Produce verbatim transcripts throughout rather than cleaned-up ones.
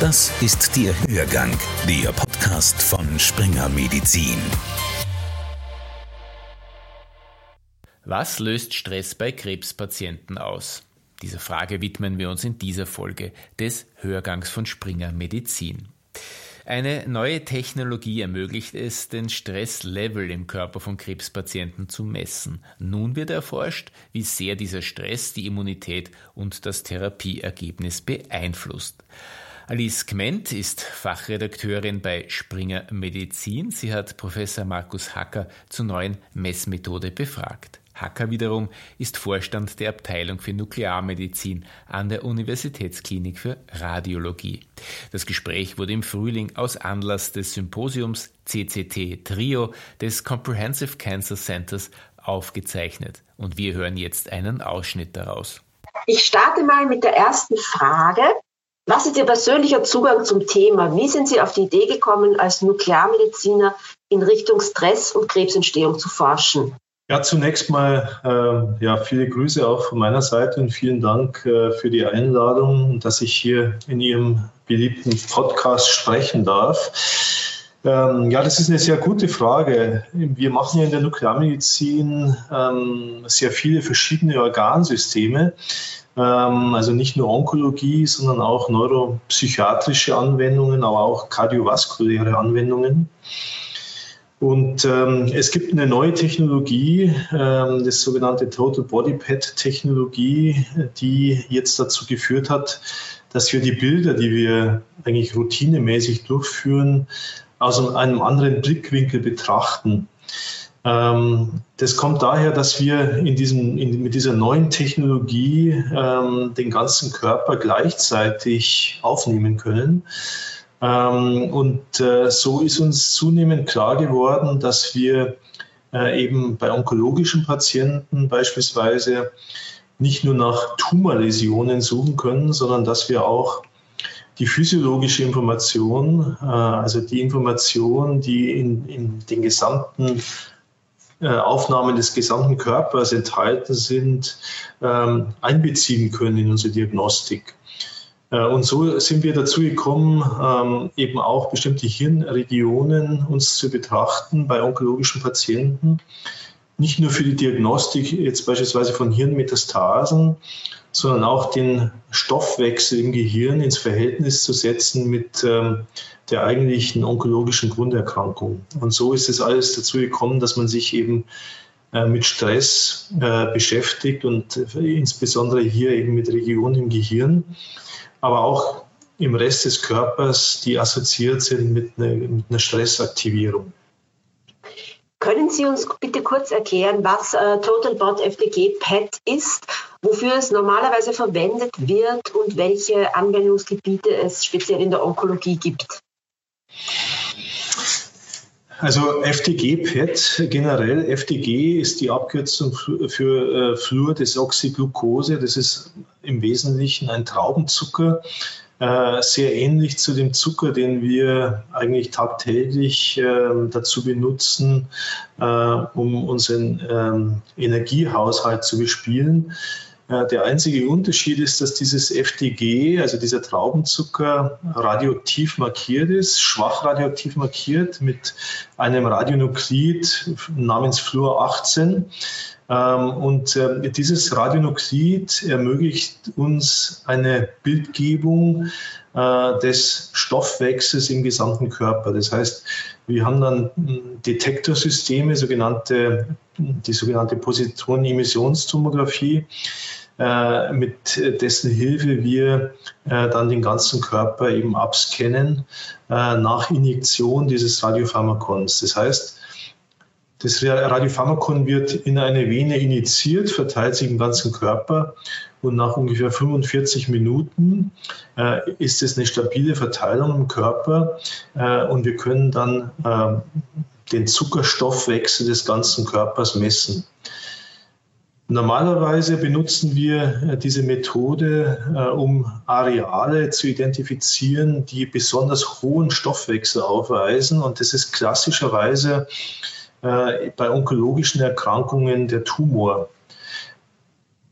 Das ist der Hörgang, der Podcast von Springer Medizin. Was löst Stress bei Krebspatienten aus? Dieser Frage widmen wir uns in dieser Folge des Hörgangs von Springer Medizin. Eine neue Technologie ermöglicht es, den Stresslevel im Körper von Krebspatienten zu messen. Nun wird erforscht, wie sehr dieser Stress die Immunität und das Therapieergebnis beeinflusst. Alice Gment ist Fachredakteurin bei Springer Medizin. Sie hat Professor Markus Hacker zur neuen Messmethode befragt. Hacker wiederum ist Vorstand der Abteilung für Nuklearmedizin an der Universitätsklinik für Radiologie. Das Gespräch wurde im Frühling aus Anlass des Symposiums C C T Trio des Comprehensive Cancer Centers aufgezeichnet. Und wir hören jetzt einen Ausschnitt daraus. Ich starte mal mit der ersten Frage. Was ist Ihr persönlicher Zugang zum Thema? Wie sind Sie auf die Idee gekommen, als Nuklearmediziner in Richtung Stress und Krebsentstehung zu forschen? Ja, zunächst mal äh, ja, viele Grüße auch von meiner Seite und vielen Dank äh, für die Einladung, dass ich hier in Ihrem beliebten Podcast sprechen darf. Ähm, ja, das ist eine sehr gute Frage. Wir machen ja in der Nuklearmedizin ähm, sehr viele verschiedene Organsysteme, ähm, also nicht nur Onkologie, sondern auch neuropsychiatrische Anwendungen, aber auch kardiovaskuläre Anwendungen. Und ähm, es gibt eine neue Technologie, ähm, das sogenannte Total Body P E T-Technologie, die jetzt dazu geführt hat, dass wir die Bilder, die wir eigentlich routinemäßig durchführen, aus einem anderen Blickwinkel betrachten. Ähm, das kommt daher, dass wir in diesem, in, mit dieser neuen Technologie ähm, den ganzen Körper gleichzeitig aufnehmen können. Ähm, und äh, so ist uns zunehmend klar geworden, dass wir äh, eben bei onkologischen Patienten beispielsweise nicht nur nach Tumorläsionen suchen können, sondern dass wir auch die physiologische Information, äh, also die Information, die in, in den gesamten äh, Aufnahmen des gesamten Körpers enthalten sind, ähm, einbeziehen können in unsere Diagnostik. Und so sind wir dazu gekommen, eben auch bestimmte Hirnregionen uns zu betrachten bei onkologischen Patienten. Nicht nur für die Diagnostik jetzt beispielsweise von Hirnmetastasen, sondern auch den Stoffwechsel im Gehirn ins Verhältnis zu setzen mit der eigentlichen onkologischen Grunderkrankung. Und so ist es alles dazu gekommen, dass man sich eben mit Stress beschäftigt und insbesondere hier eben mit Regionen im Gehirn, aber auch im Rest des Körpers, die assoziiert sind mit einer, mit einer Stressaktivierung. Können Sie uns bitte kurz erklären, was äh, Total Body F D G P E T ist, wofür es normalerweise verwendet wird und welche Anwendungsgebiete es speziell in der Onkologie gibt? Also F D G P E T generell, F D G ist die Abkürzung für äh, Fluordesoxyglucose. Das ist im Wesentlichen ein Traubenzucker, äh, sehr ähnlich zu dem Zucker, den wir eigentlich tagtäglich äh, dazu benutzen, äh, um unseren äh, Energiehaushalt zu bespielen. Der einzige Unterschied ist, dass dieses F D G, also dieser Traubenzucker, radioaktiv markiert ist, schwach radioaktiv markiert mit einem Radionuklid namens Fluor achtzehn. Und dieses Radionuklid ermöglicht uns eine Bildgebung des Stoffwechsels im gesamten Körper. Das heißt, wir haben dann Detektorsysteme, sogenannte, die sogenannte Positron-Emissionstomographie, mit dessen Hilfe wir dann den ganzen Körper eben abscannen nach Injektion dieses Radiopharmakons. Das heißt, das Radiopharmakon wird in eine Vene injiziert, verteilt sich im ganzen Körper und nach ungefähr fünfundvierzig Minuten äh, ist es eine stabile Verteilung im Körper äh, und wir können dann äh, den Zuckerstoffwechsel des ganzen Körpers messen. Normalerweise benutzen wir diese Methode, äh, um Areale zu identifizieren, die besonders hohen Stoffwechsel aufweisen. Und das ist klassischerweise äh, bei onkologischen Erkrankungen der Tumor.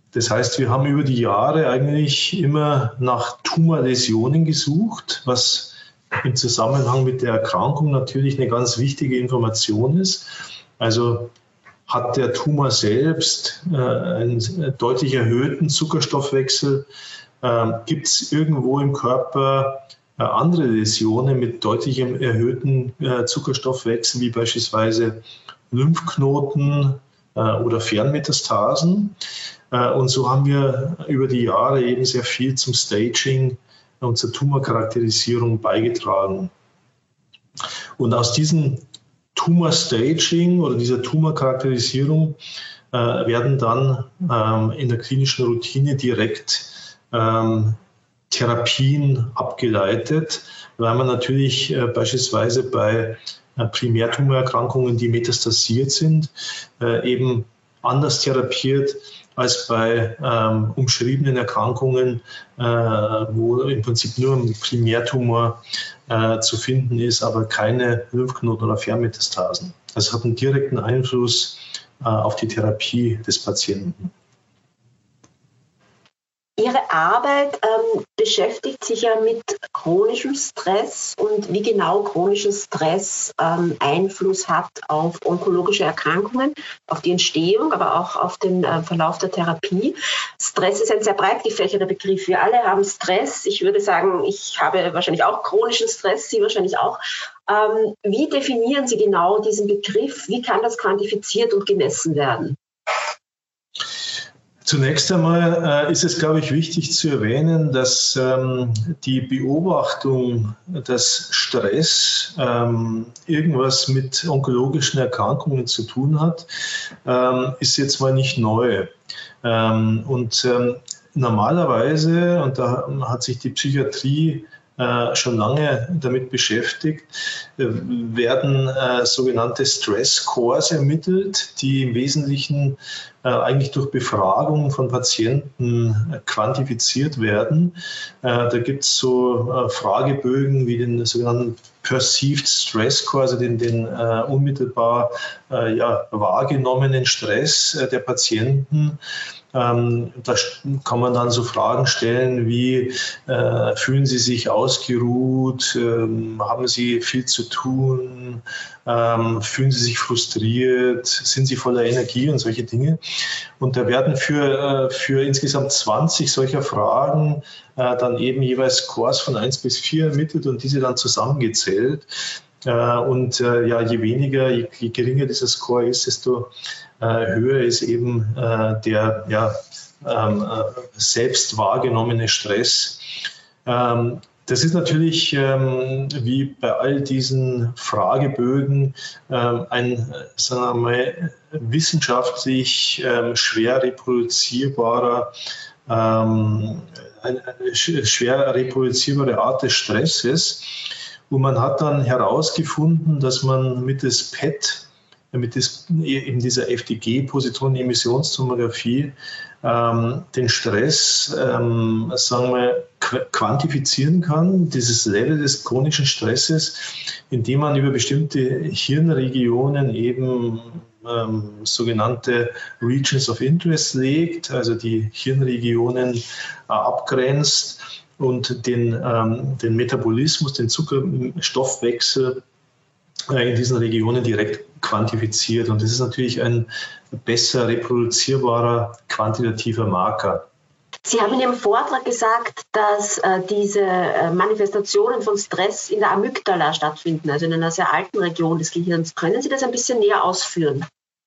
Das heißt, wir haben über die Jahre eigentlich immer nach Tumorläsionen gesucht, was im Zusammenhang mit der Erkrankung natürlich eine ganz wichtige Information ist. Also hat der Tumor selbst äh, einen deutlich erhöhten Zuckerstoffwechsel? Äh, gibt es irgendwo im Körper äh, andere Läsionen mit deutlich erhöhten äh, Zuckerstoffwechsel, wie beispielsweise Lymphknoten äh, oder Fernmetastasen? Äh, und so haben wir über die Jahre eben sehr viel zum Staging und zur Tumorcharakterisierung beigetragen. Und aus diesem Tumor-Staging oder dieser Tumorcharakterisierung äh, werden dann ähm, in der klinischen Routine direkt ähm, Therapien abgeleitet, weil man natürlich äh, beispielsweise bei äh, Primärtumorerkrankungen, die metastasiert sind, äh, eben anders therapiert als bei ähm, umschriebenen Erkrankungen, äh, wo im Prinzip nur ein Primärtumor äh, zu finden ist, aber keine Lymphknoten oder Fernmetastasen. Das hat einen direkten Einfluss äh, auf die Therapie des Patienten. Ihre Arbeit ähm, beschäftigt sich ja mit chronischem Stress und wie genau chronischer Stress ähm, Einfluss hat auf onkologische Erkrankungen, auf die Entstehung, aber auch auf den äh, Verlauf der Therapie. Stress ist ein sehr breit gefächerter Begriff. Wir alle haben Stress. Ich würde sagen, ich habe wahrscheinlich auch chronischen Stress, Sie wahrscheinlich auch. Ähm, wie definieren Sie genau diesen Begriff? Wie kann das quantifiziert und gemessen werden? Zunächst einmal äh, ist es, glaube ich, wichtig zu erwähnen, dass ähm, die Beobachtung, dass Stress ähm, irgendwas mit onkologischen Erkrankungen zu tun hat, ähm, ist jetzt mal nicht neu. Ähm, und ähm, normalerweise, und da hat sich die Psychiatrie äh, schon lange damit beschäftigt, äh, werden äh, sogenannte Stress-Scores ermittelt, die im Wesentlichen äh, eigentlich durch Befragung von Patienten äh, quantifiziert werden. Äh, da gibt es so äh, Fragebögen wie den sogenannten Perceived Stress Score, also den, den äh, unmittelbar äh, ja, wahrgenommenen Stress äh, der Patienten. Ähm, da kann man dann so Fragen stellen wie, äh, fühlen Sie sich ausgeruht, ähm, haben Sie viel zu tun, ähm, fühlen Sie sich frustriert, sind Sie voller Energie und solche Dinge. Und da werden für, äh, für insgesamt zwanzig solcher Fragen äh, dann eben jeweils Scores von eins bis vier ermittelt und diese dann zusammengezählt. Äh, und äh, ja, je weniger, je, je geringer dieser Score ist, desto Äh, höher ist eben äh, der ja, ähm, äh, selbst wahrgenommene Stress. Ähm, das ist natürlich, ähm, wie bei all diesen Fragebögen, ähm, ein, sagen wir mal, wissenschaftlich ähm, schwer reproduzierbarer, ähm, eine, eine schwer reproduzierbare Art des Stresses. Und man hat dann herausgefunden, dass man mittels P E T, mit des, eben dieser F D G-Positronen-Emissionstomographie ähm, den Stress ähm, sagen wir, quantifizieren kann, dieses Level des chronischen Stresses, indem man über bestimmte Hirnregionen eben ähm, sogenannte Regions of Interest legt, also die Hirnregionen äh, abgrenzt und den, ähm, den Metabolismus, den Zuckerstoffwechsel in diesen Regionen direkt quantifiziert. Und das ist natürlich ein besser reproduzierbarer quantitativer Marker. Sie haben in Ihrem Vortrag gesagt, dass äh, diese äh, Manifestationen von Stress in der Amygdala stattfinden, also in einer sehr alten Region des Gehirns. Können Sie das ein bisschen näher ausführen?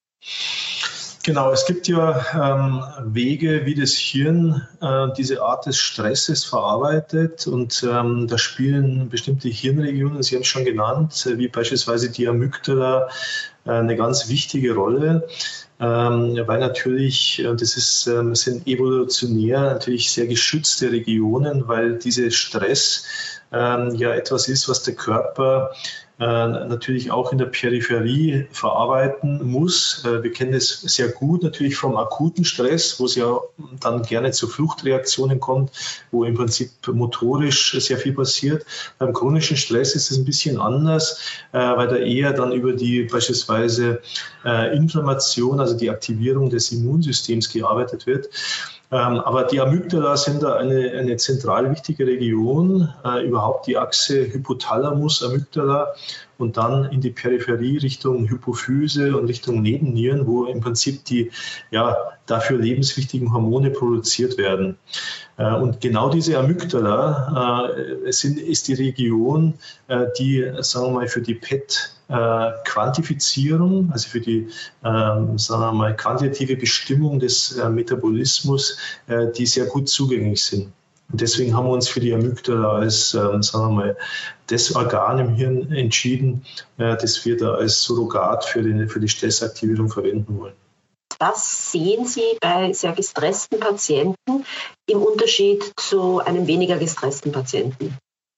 Genau, es gibt ja ähm, Wege, wie das Hirn äh, diese Art des Stresses verarbeitet, und ähm, da spielen bestimmte Hirnregionen, Sie haben es schon genannt, wie beispielsweise die Amygdala, äh, eine ganz wichtige Rolle, ähm, weil natürlich, äh, das ist, äh, sind evolutionär natürlich sehr geschützte Regionen, weil dieser Stress äh, ja etwas ist, was der Körper äh, natürlich auch in der Peripherie verarbeiten muss. Äh, wir kennen das sehr gut natürlich vom akuten Stress, wo es ja dann gerne zu Fluchtreaktionen kommt, wo im Prinzip motorisch sehr viel passiert. Beim chronischen Stress ist es ein bisschen anders, äh, weil da eher dann über die beispielsweise äh, Inflammation, also die Aktivierung des Immunsystems gearbeitet wird. Ähm, aber die Amygdala sind da eine, eine zentral wichtige Region, äh, überhaupt die Achse Hypothalamus-Amygdala und dann in die Peripherie Richtung Hypophyse und Richtung Nebennieren, wo im Prinzip die ja, dafür lebenswichtigen Hormone produziert werden. Äh, und genau diese Amygdala äh, sind, ist die Region, äh, die, sagen wir mal, für die P E T Quantifizierung, also für die ähm, sagen wir mal, quantitative Bestimmung des äh, Metabolismus, äh, die sehr gut zugänglich sind. Und deswegen haben wir uns für die Amygdala als, ähm, sagen wir mal, das Organ im Hirn entschieden, äh, das wir da als Surrogat für die, für die Stressaktivierung verwenden wollen. Was sehen Sie bei sehr gestressten Patienten im Unterschied zu einem weniger gestressten Patienten?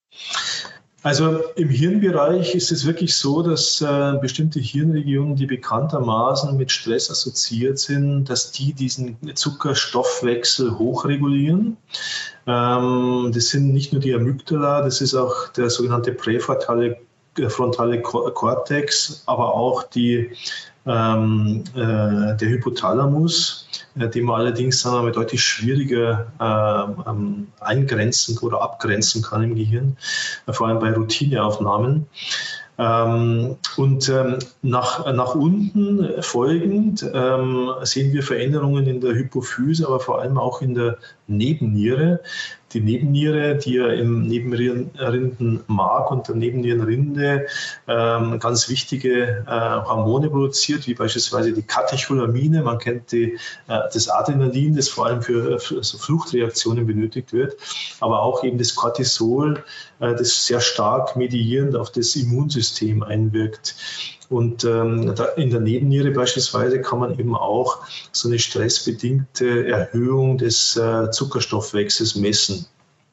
Also im Hirnbereich ist es wirklich so, dass äh, bestimmte Hirnregionen, die bekanntermaßen mit Stress assoziiert sind, dass die diesen Zuckerstoffwechsel hochregulieren. Ähm, das sind nicht nur die Amygdala, das ist auch der sogenannte präfrontale frontale Kortex, aber auch die, ähm, äh, der Hypothalamus, äh, den man allerdings sagen wir mal, deutlich schwieriger äh, ähm, eingrenzen oder abgrenzen kann im Gehirn, äh, vor allem bei Routineaufnahmen. Ähm, und ähm, nach, nach unten folgend ähm, sehen wir Veränderungen in der Hypophyse, aber vor allem auch in der Nebenniere. Die Nebenniere, die ja im Nebennierenrindenmark und der Nebennierenrinde ähm, ganz wichtige äh, Hormone produziert, wie beispielsweise die Katecholamine. Man kennt die, äh, das Adrenalin, das vor allem für, für so Fluchtreaktionen benötigt wird, aber auch eben das Cortisol, äh, das sehr stark medierend auf das Immunsystem einwirkt. Und ähm, da in der Nebenniere beispielsweise kann man eben auch so eine stressbedingte Erhöhung des äh, Zuckerstoffwechsels messen.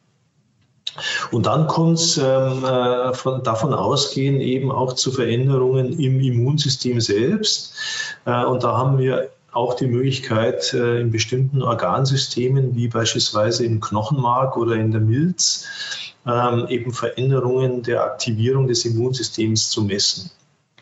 Und dann kommt es ähm, äh, von, davon ausgehen eben auch zu Veränderungen im Immunsystem selbst. Äh, und da haben wir auch die Möglichkeit, äh, in bestimmten Organsystemen, wie beispielsweise im Knochenmark oder in der Milz, ähm, eben Veränderungen der Aktivierung des Immunsystems zu messen.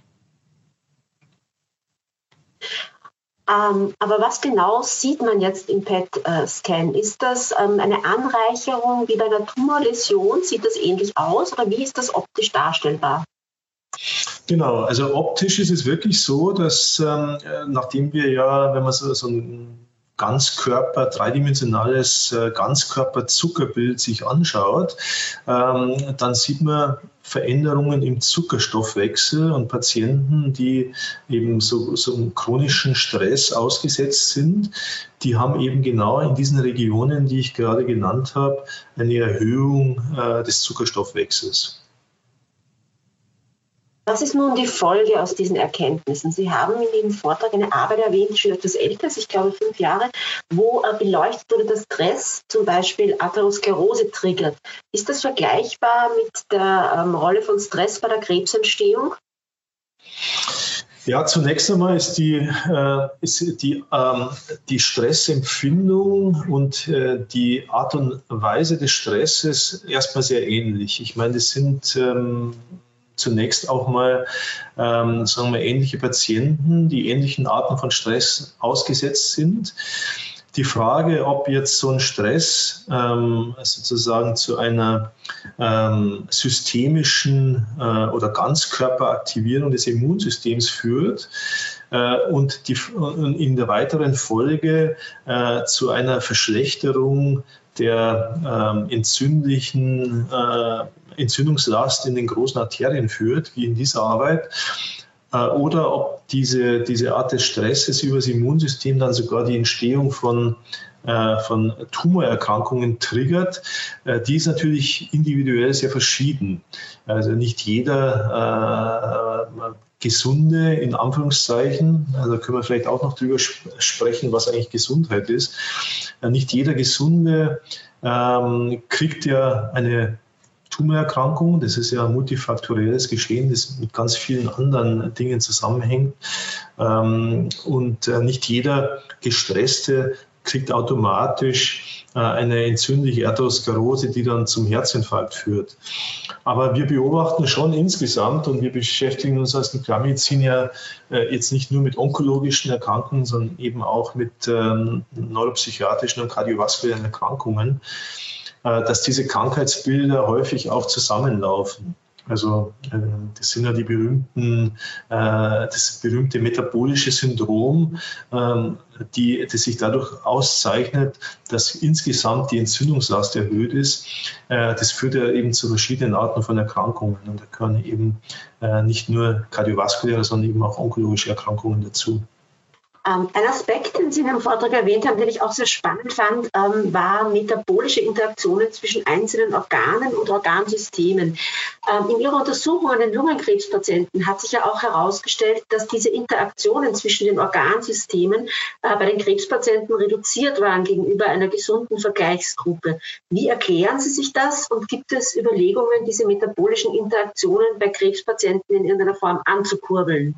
Ähm, aber was genau sieht man jetzt im P E T-Scan? Ist das ähm, eine Anreicherung wie bei einer Tumorläsion? Sieht das ähnlich aus oder wie ist das optisch darstellbar? Genau, also optisch ist es wirklich so, dass ähm, nachdem wir ja, wenn man so, so ein Ganzkörper, dreidimensionales äh, Ganzkörper-Zuckerbild sich anschaut, ähm, dann sieht man Veränderungen im Zuckerstoffwechsel und Patienten, die eben so, so einem chronischen Stress ausgesetzt sind, die haben eben genau in diesen Regionen, die ich gerade genannt habe, eine Erhöhung äh, des Zuckerstoffwechsels. Was ist nun die Folge aus diesen Erkenntnissen? Sie haben in Ihrem Vortrag eine Arbeit erwähnt, schon etwas älter, ich glaube fünf Jahre, wo äh, beleuchtet wurde, dass Stress zum Beispiel Atherosklerose triggert. Ist das vergleichbar mit der ähm, Rolle von Stress bei der Krebsentstehung? Ja, zunächst einmal ist die, äh, ist die, ähm, die Stressempfindung und äh, die Art und Weise des Stresses erstmal sehr ähnlich. Ich meine, das sind ähm, zunächst auch mal, ähm, sagen wir, ähnliche Patienten, die ähnlichen Arten von Stress ausgesetzt sind. Die Frage, ob jetzt so ein Stress ähm, sozusagen zu einer ähm, systemischen äh, oder Ganzkörperaktivierung des Immunsystems führt äh, und, die, und in der weiteren Folge äh, zu einer Verschlechterung der ähm, entzündlichen äh, Entzündungslast in den großen Arterien führt, wie in dieser Arbeit, äh, oder ob diese, diese Art des Stresses über das Immunsystem dann sogar die Entstehung von, äh, von Tumorerkrankungen triggert. Äh, die ist natürlich individuell sehr verschieden. Also nicht jeder äh, Gesunde, in Anführungszeichen, also können wir vielleicht auch noch drüber sp- sprechen, was eigentlich Gesundheit ist. Äh, nicht jeder Gesunde ähm, kriegt ja eine Tumorerkrankung. Das ist ja ein multifaktorielles Geschehen, das mit ganz vielen anderen Dingen zusammenhängt. Und nicht jeder Gestresste kriegt automatisch eine entzündliche Arteriosklerose, die dann zum Herzinfarkt führt. Aber wir beobachten schon insgesamt, und wir beschäftigen uns als Nuklearmedizin ja jetzt nicht nur mit onkologischen Erkrankungen, sondern eben auch mit ähm, neuropsychiatrischen und kardiovaskulären Erkrankungen, äh, dass diese Krankheitsbilder häufig auch zusammenlaufen. Also äh, das sind ja die berühmten, äh, das berühmte metabolische Syndrom, äh, die, das sich dadurch auszeichnet, dass insgesamt die Entzündungslast erhöht ist. Äh, das führt ja eben zu verschiedenen Arten von Erkrankungen. Und da gehören eben äh, nicht nur kardiovaskuläre, sondern eben auch onkologische Erkrankungen dazu. Ein Aspekt, den Sie in Ihrem Vortrag erwähnt haben, den ich auch sehr spannend fand, war metabolische Interaktionen zwischen einzelnen Organen und Organsystemen. In Ihrer Untersuchung an den Lungenkrebspatienten hat sich ja auch herausgestellt, dass diese Interaktionen zwischen den Organsystemen bei den Krebspatienten reduziert waren gegenüber einer gesunden Vergleichsgruppe. Wie erklären Sie sich das und gibt es Überlegungen, diese metabolischen Interaktionen bei Krebspatienten in irgendeiner Form anzukurbeln?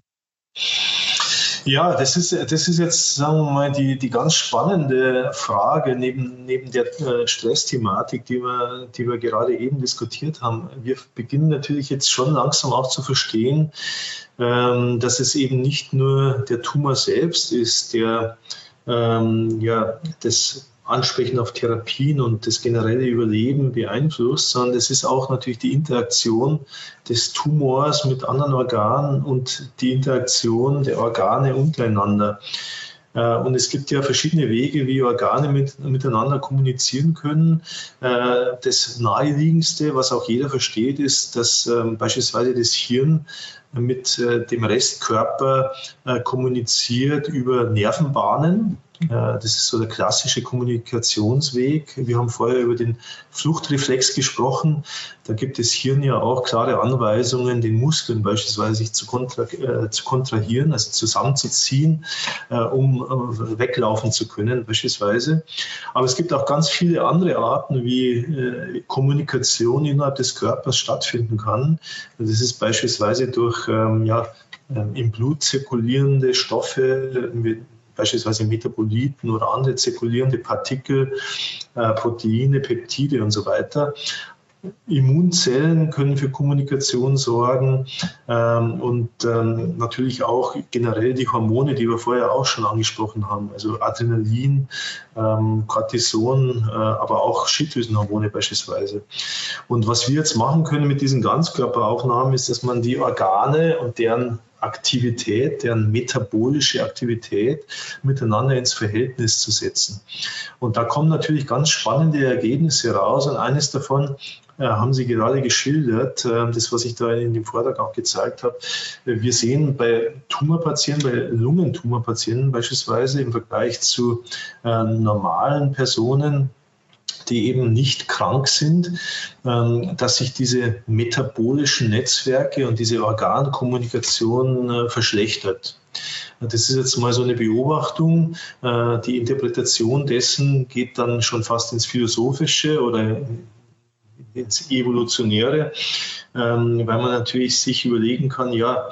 Ja, das ist, das ist jetzt, sagen wir mal, die, die ganz spannende Frage neben, neben der äh, Stressthematik, die wir, die wir gerade eben diskutiert haben. Wir beginnen natürlich jetzt schon langsam auch zu verstehen, ähm, dass es eben nicht nur der Tumor selbst ist, der ähm, ja, das Ansprechen auf Therapien und das generelle Überleben beeinflusst, sondern es ist auch natürlich die Interaktion des Tumors mit anderen Organen und die Interaktion der Organe untereinander. Und es gibt ja verschiedene Wege, wie Organe mit, miteinander kommunizieren können. Das Naheliegendste, was auch jeder versteht, ist, dass beispielsweise das Hirn mit dem Restkörper kommuniziert über Nervenbahnen. Das ist so der klassische Kommunikationsweg. Wir haben vorher über den Fluchtreflex gesprochen. Da gibt das Hirn ja auch klare Anweisungen, den Muskeln beispielsweise sich zu, kontra, äh, zu kontrahieren, also zusammenzuziehen, äh, um äh, weglaufen zu können beispielsweise. Aber es gibt auch ganz viele andere Arten, wie äh, Kommunikation innerhalb des Körpers stattfinden kann. Das ist beispielsweise durch ähm, ja, äh, im Blut zirkulierende Stoffe, mit beispielsweise Metaboliten oder andere zirkulierende Partikel, äh, Proteine, Peptide und so weiter. Immunzellen können für Kommunikation sorgen ähm, und ähm, natürlich auch generell die Hormone, die wir vorher auch schon angesprochen haben, also Adrenalin, ähm, Cortison, äh, aber auch Schilddrüsenhormone beispielsweise. Und was wir jetzt machen können mit diesen Ganzkörperaufnahmen, ist, dass man die Organe und deren Aktivität, deren metabolische Aktivität miteinander ins Verhältnis zu setzen. Und da kommen natürlich ganz spannende Ergebnisse raus. Und eines davon äh, haben Sie gerade geschildert, äh, das, was ich da in dem Vortrag auch gezeigt habe. Wir sehen bei Tumorpatienten, bei Lungentumorpatienten beispielsweise im Vergleich zu äh, normalen Personen, die eben nicht krank sind, dass sich diese metabolischen Netzwerke und diese Organkommunikation verschlechtert. Das ist jetzt mal so eine Beobachtung. Die Interpretation dessen geht dann schon fast ins Philosophische oder ins Evolutionäre, weil man natürlich sich überlegen kann, ja,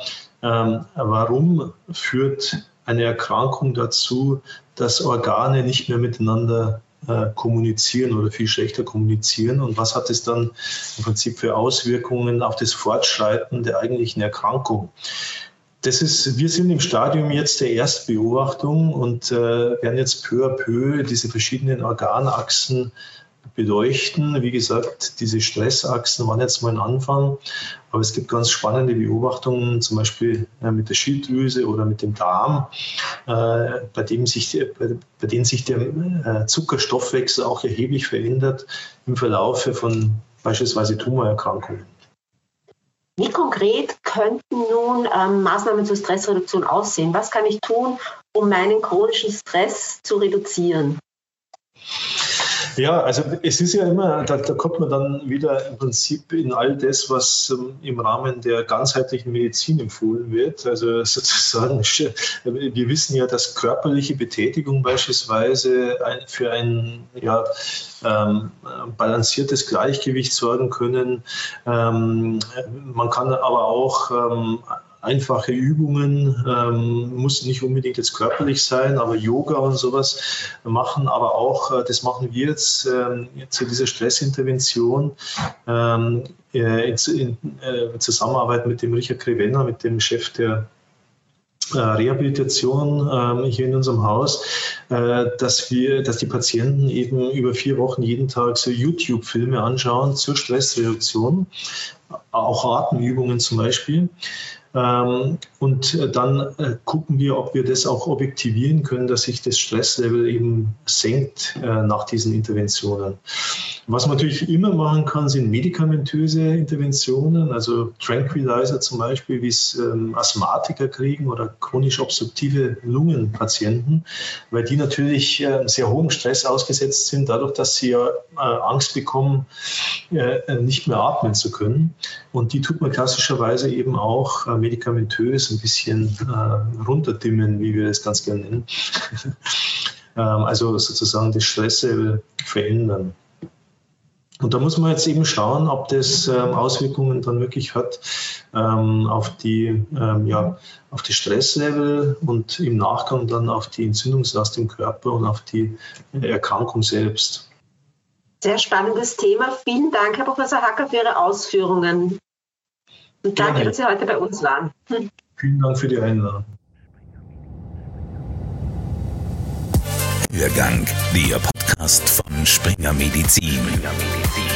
warum führt eine Erkrankung dazu, dass Organe nicht mehr miteinander kommunizieren oder viel schlechter kommunizieren und was hat es dann im Prinzip für Auswirkungen auf das Fortschreiten der eigentlichen Erkrankung. Das ist, wir sind im Stadium jetzt der Erstbeobachtung und äh, werden jetzt peu à peu diese verschiedenen Organachsen beleuchten. Wie gesagt, diese Stressachsen waren jetzt mal ein Anfang, aber es gibt ganz spannende Beobachtungen, zum Beispiel äh, mit der Schilddrüse oder mit dem Darm, äh, bei, dem sich, bei, bei denen sich der äh, Zuckerstoffwechsel auch erheblich verändert im Verlauf von beispielsweise Tumorerkrankungen. Wie konkret könnten nun ähm, Maßnahmen zur Stressreduktion aussehen? Was kann ich tun, um meinen chronischen Stress zu reduzieren? Ja, also es ist ja immer, da, da kommt man dann wieder im Prinzip in all das, was ähm, im Rahmen der ganzheitlichen Medizin empfohlen wird. Also sozusagen, wir wissen ja, dass körperliche Betätigung beispielsweise ein, für ein ja, ähm, balanciertes Gleichgewicht sorgen können. Ähm, man kann aber auch ähm, einfache Übungen, ähm, muss nicht unbedingt jetzt körperlich sein, aber Yoga und sowas machen, aber auch, äh, das machen wir jetzt ähm, zu dieser Stressintervention ähm, äh, in, in äh, Zusammenarbeit mit dem Richard Krevenna, mit dem Chef der äh, Rehabilitation ähm, hier in unserem Haus, äh, dass wir, dass die Patienten eben über vier Wochen jeden Tag so YouTube-Filme anschauen zur Stressreduktion, auch Atemübungen zum Beispiel. Und dann gucken wir, ob wir das auch objektivieren können, dass sich das Stresslevel eben senkt nach diesen Interventionen. Was man natürlich immer machen kann, sind medikamentöse Interventionen, also Tranquilizer zum Beispiel, wie es Asthmatiker kriegen oder chronisch obstruktive Lungenpatienten, weil die natürlich sehr hohem Stress ausgesetzt sind, dadurch, dass sie ja Angst bekommen, nicht mehr atmen zu können. Und die tut man klassischerweise eben auch medikamentös ein bisschen äh, runterdimmen, wie wir das ganz gerne nennen. ähm, also sozusagen das Stresslevel verändern. Und da muss man jetzt eben schauen, ob das ähm, Auswirkungen dann wirklich hat ähm, auf die, ähm, ja, auf die Stresslevel und im Nachgang dann auf die Entzündungslast im Körper und auf die Erkrankung selbst. Sehr spannendes Thema. Vielen Dank, Herr Professor Hacker, für Ihre Ausführungen. Und danke, Gerne. Dass Sie heute bei uns waren. Vielen Dank für die Einladung. Hörgang, der Podcast von Springer Medizin. Springer Medizin.